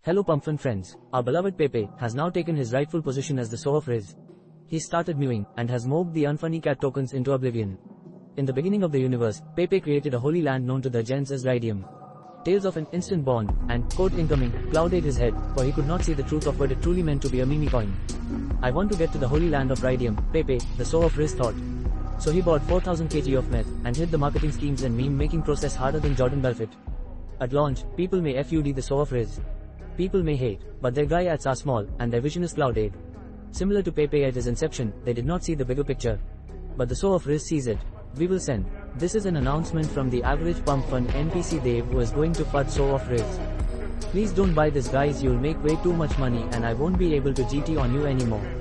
Hello Pumpfin friends, our beloved Pepe has now taken his rightful position as the soul of Riz. He started mewing and has moved the unfunny cat tokens into oblivion. In the beginning of the universe, Pepe created a holy land known to the gens as Rydium. Tales of an instant bond and code incoming clouded his head, for he could not see the truth of what it truly meant to be a meme coin. I want to get to the holy land of Rydium, Pepe, the soul of Riz thought. So he bought 4000 kg of meth and hit the marketing schemes and meme making process harder than Jordan Belfort. At launch, people may FUD the soul of Riz. People may hate, but their guy ads are small, and their vision is clouded. Similar to Pepe at his inception, they did not see the bigger picture. But the soul of Riz sees it. We will send. This is an announcement from the average pump fun NPC Dave who is going to FUD soul of Riz. Please don't buy this guys, you'll make way too much money and I won't be able to GT on you anymore.